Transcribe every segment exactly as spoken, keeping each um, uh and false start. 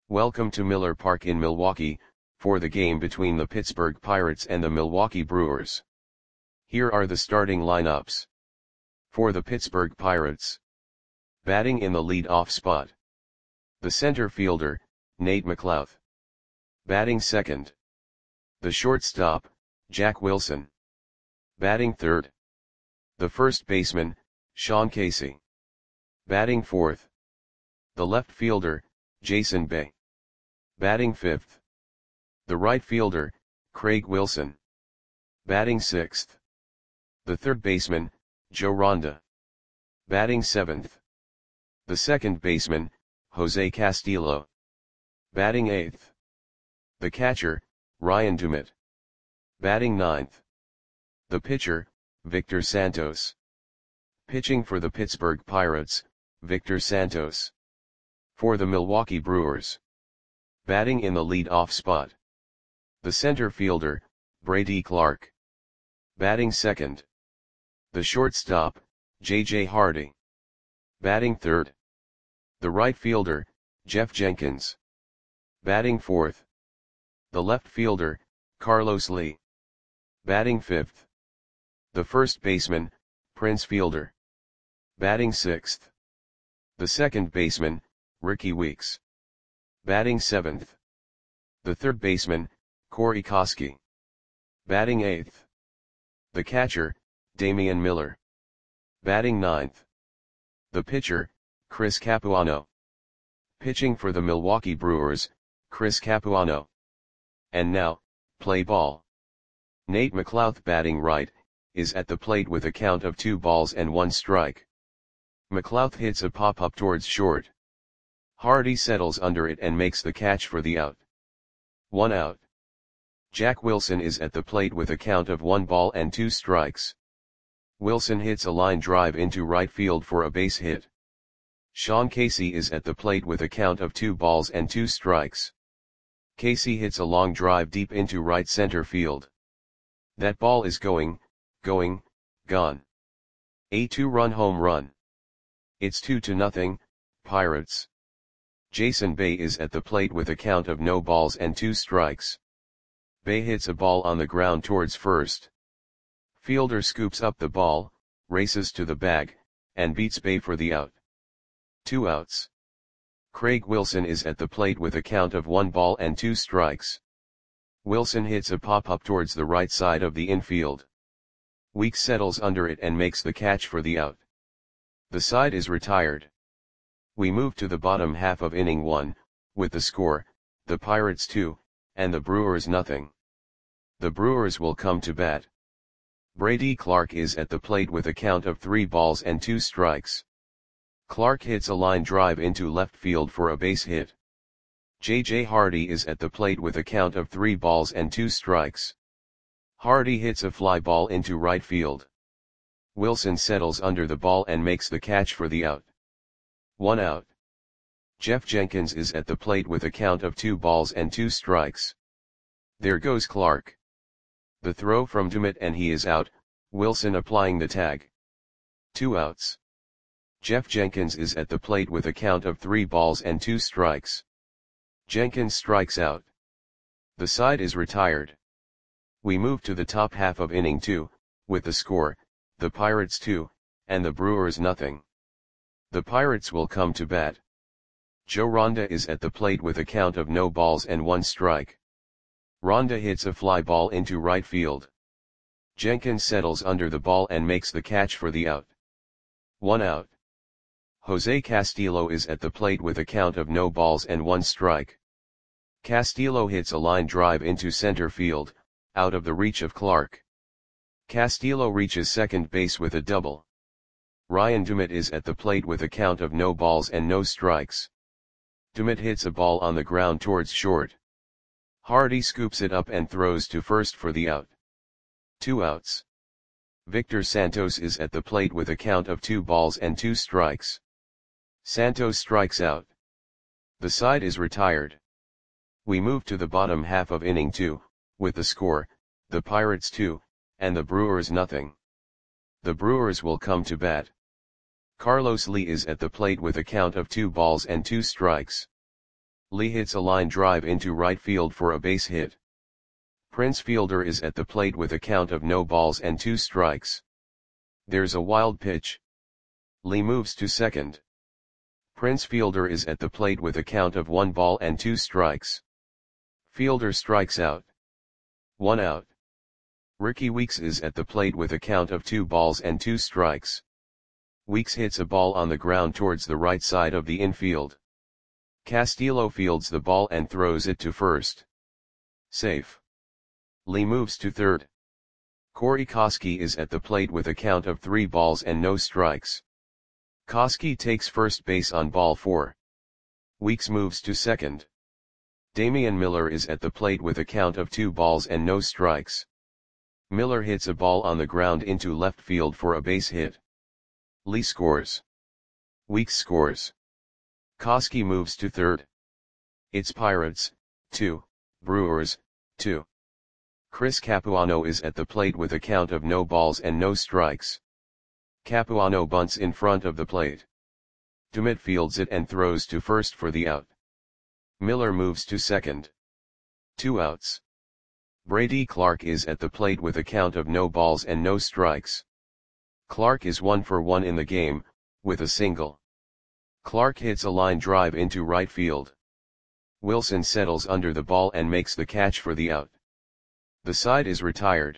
Welcome to Miller Park in Milwaukee, for the game between the Pittsburgh Pirates and the Milwaukee Brewers. Here are the starting lineups. For the Pittsburgh Pirates. Batting in the lead-off spot. The center fielder, Nate McLouth. Batting second. The shortstop, Jack Wilson. Batting third. The first baseman, Sean Casey. Batting fourth. The left fielder, Jason Bay. Batting fifth. The right fielder, Craig Wilson. Batting sixth. The third baseman, Joe Ronda. Batting seventh. The second baseman, Jose Castillo. Batting eighth. The catcher, Ryan Dumit. Batting ninth. The pitcher, Victor Santos. Pitching for the Pittsburgh Pirates, Victor Santos. For the Milwaukee Brewers. Batting in the lead-off spot. The center fielder, Brady Clark. Batting second. The shortstop, J J Hardy. Batting third. The right fielder, Jeff Jenkins. Batting fourth. The left fielder, Carlos Lee. Batting fifth. The first baseman, Prince Fielder. Batting sixth. The second baseman, Ricky Weeks. Batting seventh. The third baseman, Corey Koski. Batting eighth. The catcher, Damian Miller. Batting ninth. The pitcher, Chris Capuano. Pitching for the Milwaukee Brewers, Chris Capuano. And now, play ball. Nate McLouth batting right, is at the plate with a count of two balls and one strike. McLouth hits a pop-up towards short. Hardy settles under it and makes the catch for the out. One out. Jack Wilson is at the plate with a count of one ball and two strikes. Wilson hits a line drive into right field for a base hit. Sean Casey is at the plate with a count of two balls and two strikes. Casey hits a long drive deep into right center field. That ball is going, going, gone. A two-run home run. It's two to nothing, Pirates. Jason Bay is at the plate with a count of no balls and two strikes. Bay hits a ball on the ground towards first. Fielder scoops up the ball, races to the bag, and beats Bay for the out. Two outs. Craig Wilson is at the plate with a count of one ball and two strikes. Wilson hits a pop-up towards the right side of the infield. Weeks settles under it and makes the catch for the out. The side is retired. We move to the bottom half of inning one, with the score, the Pirates two, and the Brewers nothing. The Brewers will come to bat. Brady Clark is at the plate with a count of three balls and two strikes. Clark hits a line drive into left field for a base hit. J J Hardy is at the plate with a count of three balls and two strikes. Hardy hits a fly ball into right field. Wilson settles under the ball and makes the catch for the out. One out. Jeff Jenkins is at the plate with a count of two balls and two strikes. There goes Clark. The throw from Dumit and he is out, Wilson applying the tag. Two outs. Jeff Jenkins is at the plate with a count of three balls and two strikes. Jenkins strikes out. The side is retired. We move to the top half of inning two, with the score, the Pirates two, and the Brewers nothing. The Pirates will come to bat. Joe Ronda is at the plate with a count of no balls and one strike. Ronda hits a fly ball into right field. Jenkins settles under the ball and makes the catch for the out. One out. Jose Castillo is at the plate with a count of no balls and one strike. Castillo hits a line drive into center field, out of the reach of Clark. Castillo reaches second base with a double. Ryan Dumit is at the plate with a count of no balls and no strikes. Dumit hits a ball on the ground towards short. Hardy scoops it up and throws to first for the out. Two outs. Victor Santos is at the plate with a count of two balls and two strikes. Santos strikes out. The side is retired. We move to the bottom half of inning two, with the score, the Pirates two, and the Brewers nothing. The Brewers will come to bat. Carlos Lee is at the plate with a count of two balls and two strikes. Lee hits a line drive into right field for a base hit. Prince Fielder is at the plate with a count of no balls and two strikes. There's a wild pitch. Lee moves to second. Prince Fielder is at the plate with a count of one ball and two strikes. Fielder strikes out. One out. Rickie Weeks is at the plate with a count of two balls and two strikes. Weeks hits a ball on the ground towards the right side of the infield. Castillo fields the ball and throws it to first. Safe. Lee moves to third. Corey Koskie is at the plate with a count of three balls and no strikes. Koskie takes first base on ball four. Weeks moves to second. Damian Miller is at the plate with a count of two balls and no strikes. Miller hits a ball on the ground into left field for a base hit. Lee scores. Weeks scores. Koskie moves to third. It's Pirates, two, Brewers, two. Chris Capuano is at the plate with a count of no balls and no strikes. Capuano bunts in front of the plate. DeMitt fields it and throws to first for the out. Miller moves to second. Two outs. Brady Clark is at the plate with a count of no balls and no strikes. Clark is one for one in the game, with a single. Clark hits a line drive into right field. Wilson settles under the ball and makes the catch for the out. The side is retired.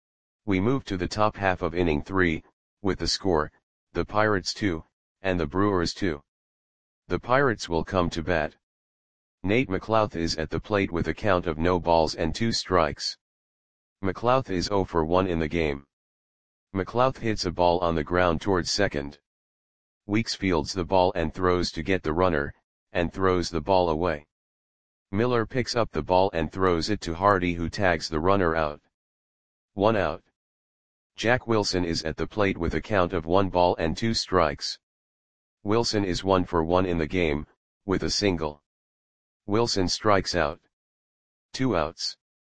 We move to the top half of inning three, with the score, the Pirates two, and the Brewers two. The Pirates will come to bat. Nate McLouth is at the plate with a count of no balls and two strikes. McLouth is zero for one in the game. McLouth hits a ball on the ground towards second. Weeks fields the ball and throws to get the runner, and throws the ball away. Miller picks up the ball and throws it to Hardy, who tags the runner out. One out. Jack Wilson is at the plate with a count of one ball and two strikes. Wilson is one for one in the game, with a single. Wilson strikes out. Two outs.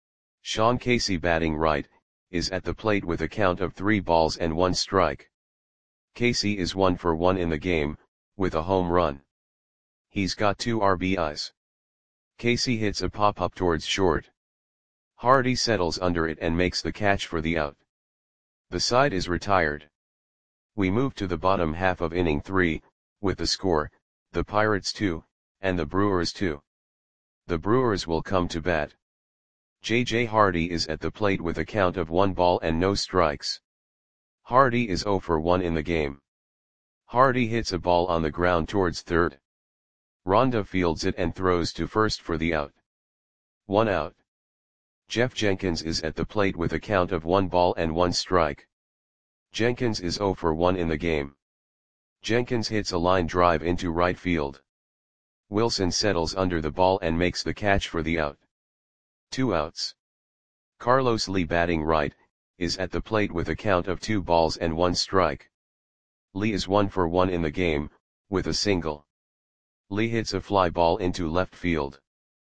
Sean Casey, batting right, is at the plate with a count of three balls and one strike. Casey is one for one in the game, with a home run. He's got two R B Is. Casey hits a pop-up towards short. Hardy settles under it and makes the catch for the out. The side is retired. We move to the bottom half of inning three, with the score, the Pirates two, and the Brewers two. The Brewers will come to bat. J J Hardy is at the plate with a count of one ball and no strikes. Hardy is zero for one in the game. Hardy hits a ball on the ground towards third. Ronda fields it and throws to first for the out. One out. Jeff Jenkins is at the plate with a count of one ball and one strike. Jenkins is zero for one in the game. Jenkins hits a line drive into right field. Wilson settles under the ball and makes the catch for the out. Two outs. Carlos Lee, batting right, is at the plate with a count of two balls and one strike. Lee is one for one in the game, with a single. Lee hits a fly ball into left field.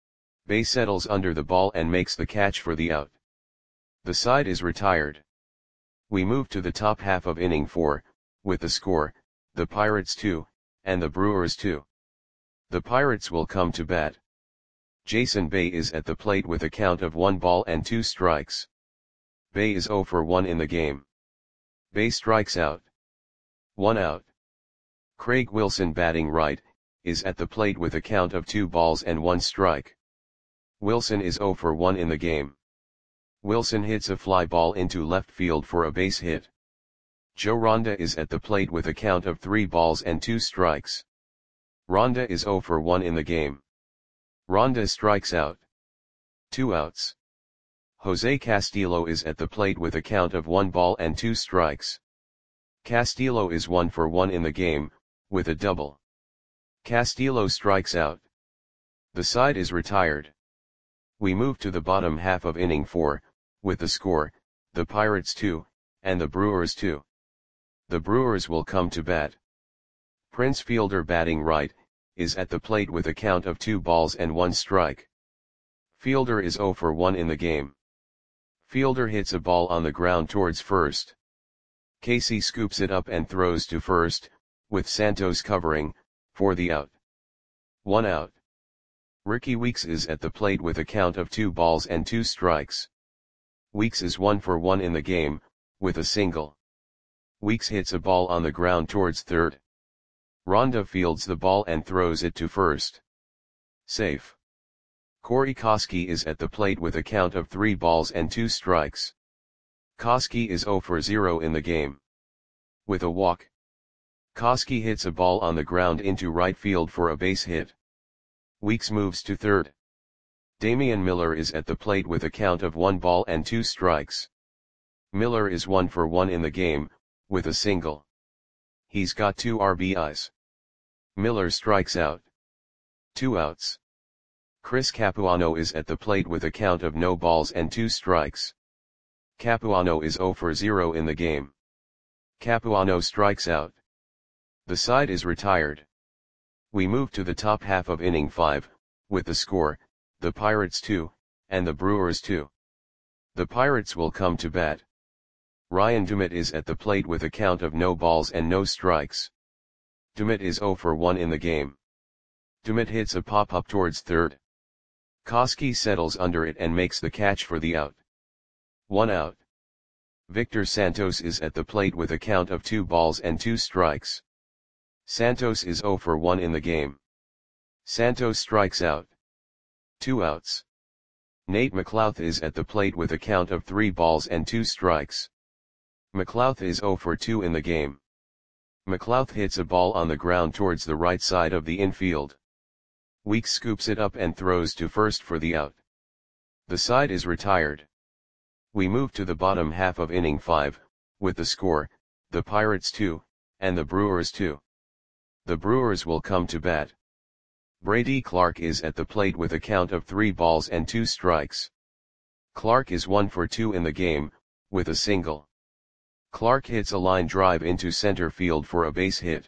Bay settles under the ball and makes the catch for the out. The side is retired. We move to the top half of inning four, with the score, the Pirates two, and the Brewers two. The Pirates will come to bat. Jason Bay is at the plate with a count of one ball and two strikes. Bay is zero for one in the game. Bay strikes out. One out. Craig Wilson, batting right, is at the plate with a count of two balls and one strike. Wilson is zero for one in the game. Wilson hits a fly ball into left field for a base hit. Joe Ronda is at the plate with a count of three balls and two strikes. Ronda is zero for one in the game. Ronda strikes out. Two outs. Jose Castillo is at the plate with a count of one ball and two strikes. Castillo is one for one in the game, with a double. Castillo strikes out. The side is retired. We move to the bottom half of inning four, with the score, the Pirates two, and the Brewers two. The Brewers will come to bat. Prince Fielder, batting right, is at the plate with a count of two balls and one strike. Fielder is zero for one in the game. Fielder hits a ball on the ground towards first. Casey scoops it up and throws to first, with Santos covering, for the out. One out. Ricky Weeks is at the plate with a count of two balls and two strikes. Weeks is one for one in the game, with a single. Weeks hits a ball on the ground towards third. Ronda fields the ball and throws it to first. Safe. Corey Koskie is at the plate with a count of three balls and two strikes. Koskie is zero for zero in the game. With a walk. Koskie hits a ball on the ground into right field for a base hit. Weeks moves to third. Damian Miller is at the plate with a count of one ball and two strikes. Miller is one for one in the game, with a single. He's got two R B Is. Miller strikes out. Two outs. Chris Capuano is at the plate with a count of no balls and two strikes. Capuano is zero for zero in the game. Capuano strikes out. The side is retired. We move to the top half of inning five, with the score, the Pirates two, and the Brewers two. The Pirates will come to bat. Ryan Dumit is at the plate with a count of no balls and no strikes. Dumit is zero for one in the game. Dumit hits a pop-up towards third. Koskie settles under it and makes the catch for the out. One out. Victor Santos is at the plate with a count of two balls and two strikes. Santos is zero for one in the game. Santos strikes out. Two outs. Nate McLouth is at the plate with a count of three balls and two strikes. McLouth is zero for two in the game. McLouth hits a ball on the ground towards the right side of the infield. Weeks scoops it up and throws to first for the out. The side is retired. We move to the bottom half of inning five, with the score, the Pirates two, and the Brewers two. The Brewers will come to bat. Brady Clark is at the plate with a count of three balls and two strikes. Clark is one for two in the game, with a single. Clark hits a line drive into center field for a base hit.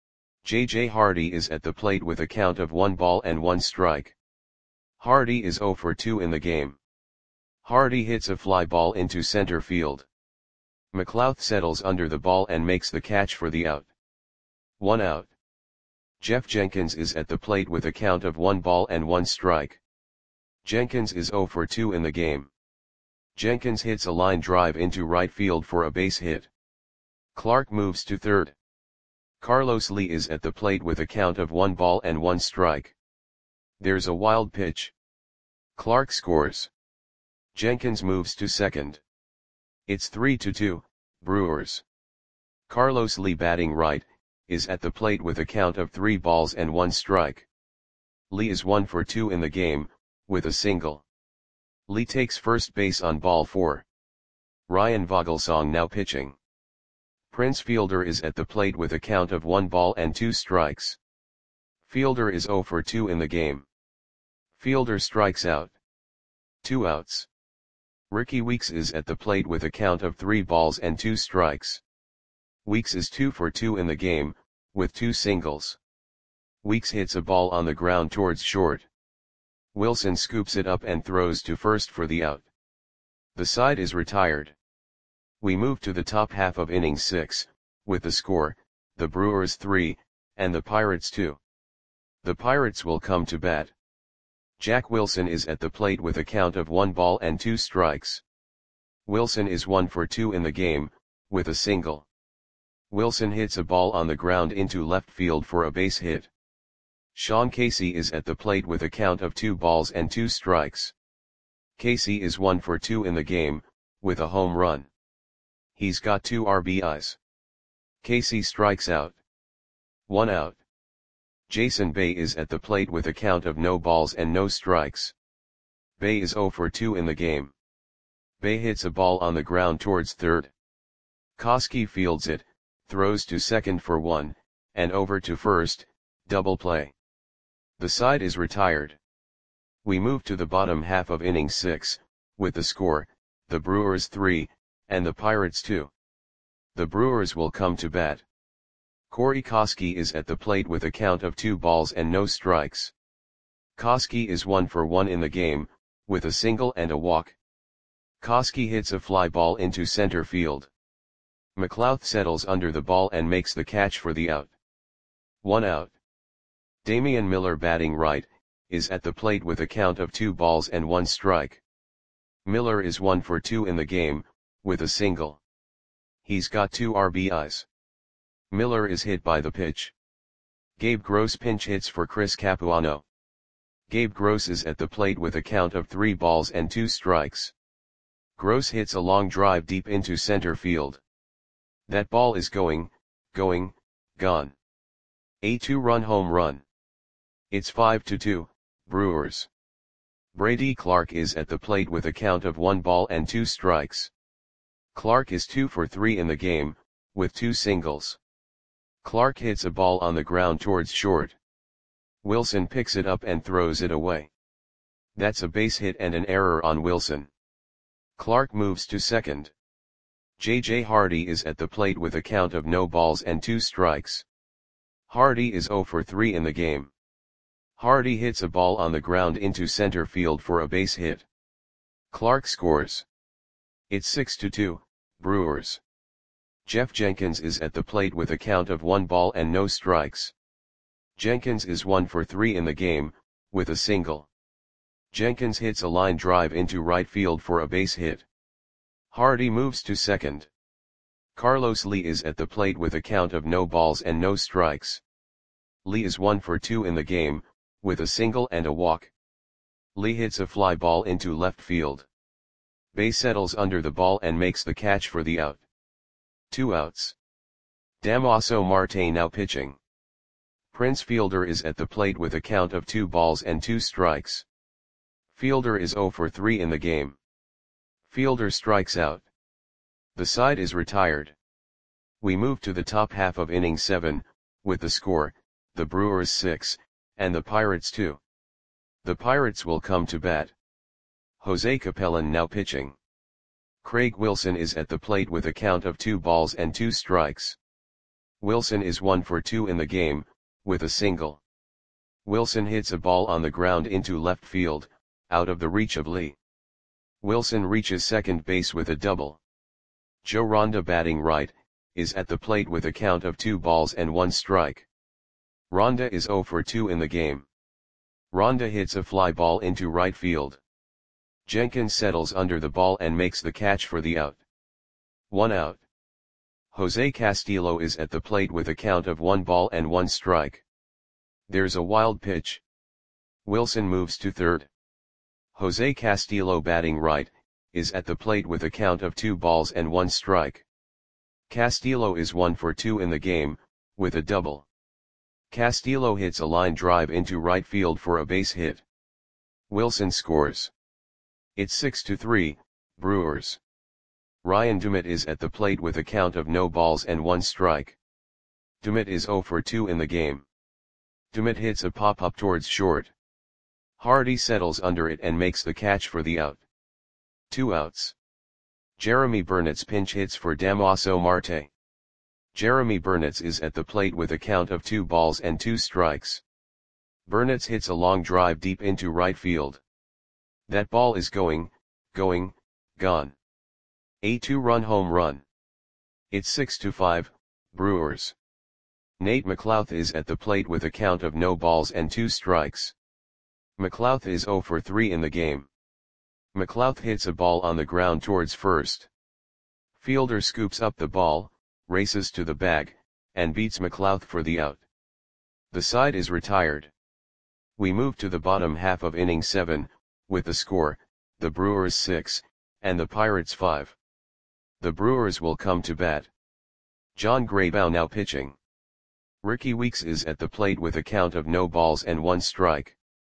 J J Hardy is at the plate with a count of one ball and one strike. Hardy is zero for two in the game. Hardy hits a fly ball into center field. McLouth settles under the ball and makes the catch for the out. One out. Jeff Jenkins is at the plate with a count of one ball and one strike. Jenkins is zero for two in the game. Jenkins hits a line drive into right field for a base hit. Clark moves to third. Carlos Lee is at the plate with a count of one ball and one strike. There's a wild pitch. Clark scores. Jenkins moves to second. It's three to two, Brewers. Carlos Lee, batting right, is at the plate with a count of three balls and one strike. Lee is one for two in the game, with a single. Lee takes first base on ball four. Ryan Vogelsong now pitching. Prince Fielder is at the plate with a count of one ball and two strikes. Fielder is zero for two in the game. Fielder strikes out. Two outs. Ricky Weeks is at the plate with a count of three balls and two strikes. Weeks is two for two in the game, with two singles. Weeks hits a ball on the ground towards short. Wilson scoops it up and throws to first for the out. The side is retired. We move to the top half of inning six, with the score, the Brewers three, and the Pirates two. The Pirates will come to bat. Jack Wilson is at the plate with a count of one ball and two strikes. Wilson is one for two in the game, with a single. Wilson hits a ball on the ground into left field for a base hit. Sean Casey is at the plate with a count of two balls and two strikes. Casey is one for two in the game, with a home run. He's got two R B Is. Casey strikes out. One out. Jason Bay is at the plate with a count of no balls and no strikes. Bay is zero for two in the game. Bay hits a ball on the ground towards third. Koskie fields it, throws to second for one, and over to first, double play. The side is retired. We move to the bottom half of inning six, with the score, the Brewers three, and the Pirates two. The Brewers will come to bat. Corey Koskie is at the plate with a count of two balls and no strikes. Koskie is one for one in the game, with a single and a walk. Koskie hits a fly ball into center field. McLouth settles under the ball and makes the catch for the out. One out. Damian Miller, batting right, is at the plate with a count of two balls and one strike. Miller is one for two in the game, with a single. He's got two R B Is. Miller is hit by the pitch. Gabe Gross pinch hits for Chris Capuano. Gabe Gross is at the plate with a count of three balls and two strikes. Gross hits a long drive deep into center field. That ball is going, going, gone. A two-run home run. It's five to two, Brewers. Brady Clark is at the plate with a count of one ball and two strikes. Clark is two for three in the game, with two singles. Clark hits a ball on the ground towards short. Wilson picks it up and throws it away. That's a base hit and an error on Wilson. Clark moves to second. J J Hardy is at the plate with a count of no balls and two strikes. Hardy is zero for three in the game. Hardy hits a ball on the ground into center field for a base hit. Clark scores. It's six to two, Brewers. Jeff Jenkins is at the plate with a count of one ball and no strikes. Jenkins is one for three in the game, with a single. Jenkins hits a line drive into right field for a base hit. Hardy moves to second. Carlos Lee is at the plate with a count of no balls and no strikes. Lee is one for two in the game, with a single and a walk. Lee hits a fly ball into left field. Bae settles under the ball and makes the catch for the out. Two outs. Damaso Marte now pitching. Prince Fielder is at the plate with a count of two balls and two strikes. Fielder is zero for three in the game. Fielder strikes out. The side is retired. We move to the top half of inning seven, with the score, the Brewers six, and the Pirates two. The Pirates will come to bat. Jose Capellan now pitching. Craig Wilson is at the plate with a count of two balls and two strikes. Wilson is one for two in the game, with a single. Wilson hits a ball on the ground into left field, out of the reach of Lee. Wilson reaches second base with a double. Joe Ronda batting right, is at the plate with a count of two balls and one strike. Ronda is zero for two in the game. Ronda hits a fly ball into right field. Jenkins settles under the ball and makes the catch for the out. One out. Jose Castillo is at the plate with a count of one ball and one strike. There's a wild pitch. Wilson moves to third. Jose Castillo batting right, is at the plate with a count of two balls and one strike. Castillo is one for two in the game, with a double. Castillo hits a line drive into right field for a base hit. Wilson scores. It's six to three, Brewers. Ryan Dumit is at the plate with a count of no balls and one strike. Dumit is zero for two in the game. Dumit hits a pop-up towards short. Hardy settles under it and makes the catch for the out. Two outs. Jeremy Burnitz pinch hits for Damaso Marte. Jeremy Burnitz is at the plate with a count of two balls and two strikes. Burnitz hits a long drive deep into right field. That ball is going, going, gone. A two-run home run. It's six to five, Brewers. Nate McLouth is at the plate with a count of no balls and two strikes. McLouth is zero for three in the game. McLouth hits a ball on the ground towards first. Fielder scoops up the ball, races to the bag, and beats McLouth for the out. The side is retired. We move to the bottom half of inning seven, with the score, the Brewers six, and the Pirates five. The Brewers will come to bat. John Graybow now pitching. Ricky Weeks is at the plate with a count of no balls and one strike.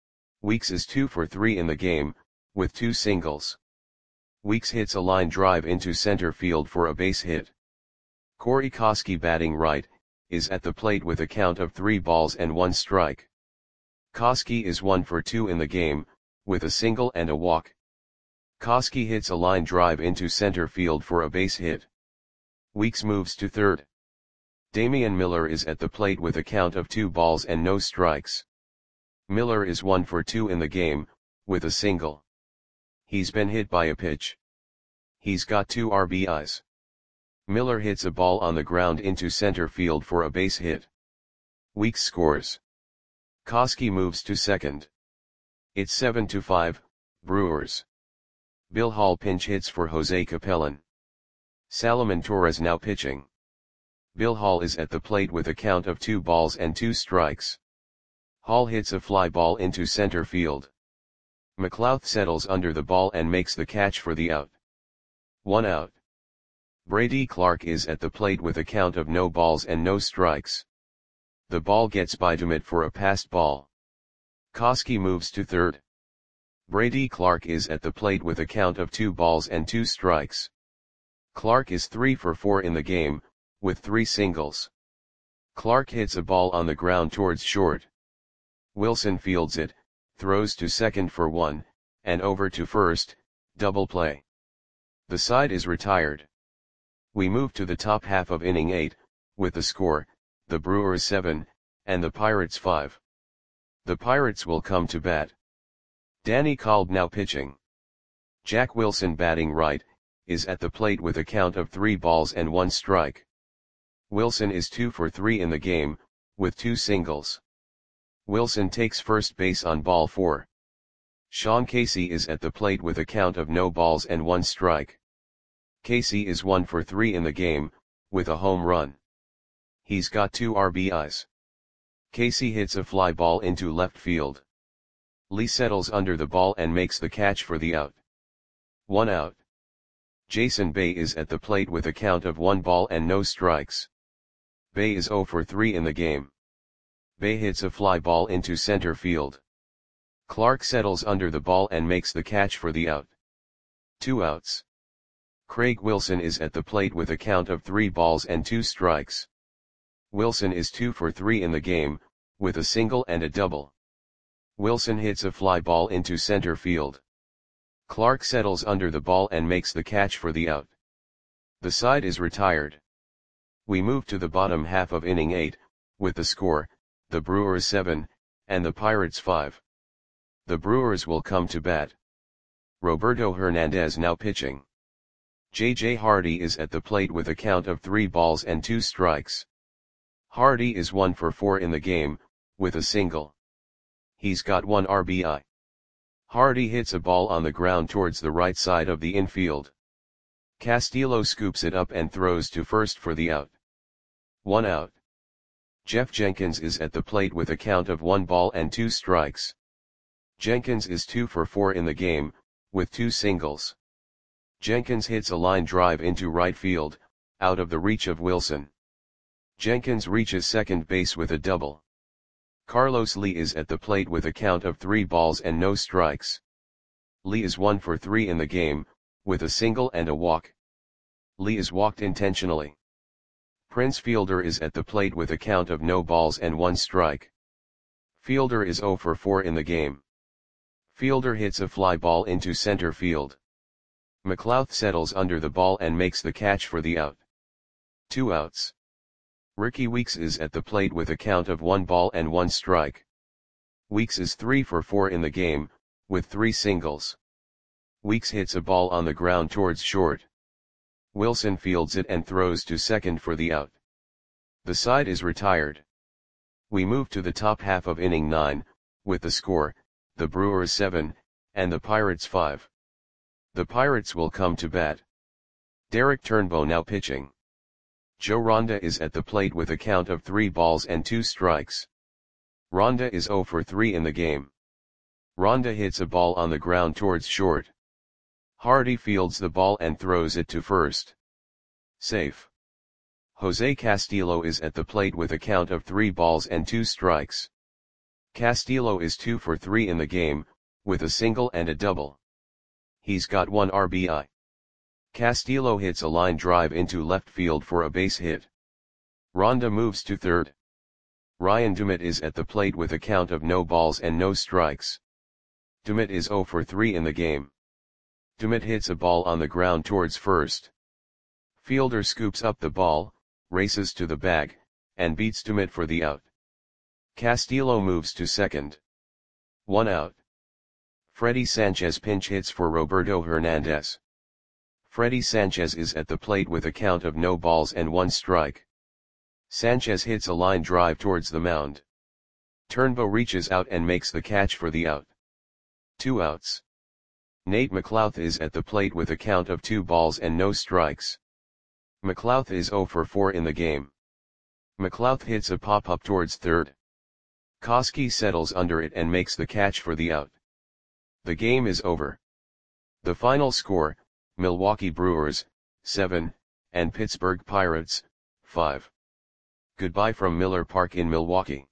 Weeks is two for three in the game, with two singles. Weeks hits a line drive into center field for a base hit. Corey Koski batting right, is at the plate with a count of three balls and one strike. Koski is one for two in the game, with a single and a walk. Koski hits a line drive into center field for a base hit. Weeks moves to third. Damian Miller is at the plate with a count of two balls and no strikes. Miller is one for two in the game, with a single. He's been hit by a pitch. He's got two R B Is. Miller hits a ball on the ground into center field for a base hit. Weeks scores. Koski moves to second. It's seven to five, Brewers. Bill Hall pinch hits for Jose Capellan. Salomon Torres now pitching. Bill Hall is at the plate with a count of two balls and two strikes. Hall hits a fly ball into center field. McLouth settles under the ball and makes the catch for the out. One out. Brady Clark is at the plate with a count of no balls and no strikes. The ball gets by Dumit for a passed ball. Koski moves to third. Brady Clark is at the plate with a count of two balls and two strikes. Clark is three for four in the game, with three singles. Clark hits a ball on the ground towards short. Wilson fields it, throws to second for one, and over to first, double play. The side is retired. We move to the top half of inning eight, with the score, the Brewers seven, and the Pirates five. The Pirates will come to bat. Danny Kolb now pitching. Jack Wilson batting right, is at the plate with a count of three balls and one strike. Wilson is two for three in the game, with two singles. Wilson takes first base on ball four. Sean Casey is at the plate with a count of no balls and one strike. Casey is one for three in the game, with a home run. He's got two R B Is. Casey hits a fly ball into left field. Lee settles under the ball and makes the catch for the out. One out. Jason Bay is at the plate with a count of one ball and no strikes. Bay is zero for three in the game. Bay hits a fly ball into center field. Clark settles under the ball and makes the catch for the out. Two outs. Craig Wilson is at the plate with a count of three balls and two strikes. Wilson is two for three in the game, with a single and a double. Wilson hits a fly ball into center field. Clark settles under the ball and makes the catch for the out. The side is retired. We move to the bottom half of inning eight, with the score, the Brewers seven, and the Pirates five. The Brewers will come to bat. Roberto Hernandez now pitching. J J Hardy is at the plate with a count of three balls and two strikes. Hardy is one for four in the game, with a single. He's got one R B I. Hardy hits a ball on the ground towards the right side of the infield. Castillo scoops it up and throws to first for the out. One out. Jeff Jenkins is at the plate with a count of one ball and two strikes. Jenkins is two for four in the game, with two singles. Jenkins hits a line drive into right field, out of the reach of Wilson. Jenkins reaches second base with a double. Carlos Lee is at the plate with a count of three balls and no strikes. Lee is one for three in the game, with a single and a walk. Lee is walked intentionally. Prince Fielder is at the plate with a count of no balls and one strike. Fielder is zero for four in the game. Fielder hits a fly ball into center field. McLouth settles under the ball and makes the catch for the out. Two outs. Ricky Weeks is at the plate with a count of one ball and one strike. Weeks is three for four in the game, with three singles. Weeks hits a ball on the ground towards short. Wilson fields it and throws to second for the out. The side is retired. We move to the top half of inning nine, with the score, the Brewers seven, and the Pirates five. The Pirates will come to bat. Derek Turnbow now pitching. Joe Ronda is at the plate with a count of three balls and two strikes. Ronda is zero for three in the game. Ronda hits a ball on the ground towards short. Hardy fields the ball and throws it to first. Safe. Jose Castillo is at the plate with a count of three balls and two strikes. Castillo is two for three in the game, with a single and a double. He's got one R B I. Castillo hits a line drive into left field for a base hit. Ronda moves to third. Ryan Dumit is at the plate with a count of no balls and no strikes. Dumit is zero for three in the game. Dumit hits a ball on the ground towards first. Fielder scoops up the ball, races to the bag, and beats Dumit for the out. Castillo moves to second. One out. Freddy Sanchez pinch hits for Roberto Hernandez. Freddy Sanchez is at the plate with a count of no balls and one strike. Sanchez hits a line drive towards the mound. Turnbow reaches out and makes the catch for the out. Two outs. Nate McLouth is at the plate with a count of two balls and no strikes. McLouth is zero for four in the game. McLouth hits a pop-up towards third. Koski settles under it and makes the catch for the out. The game is over. The final score, Milwaukee Brewers, seven, and Pittsburgh Pirates, five. Goodbye from Miller Park in Milwaukee.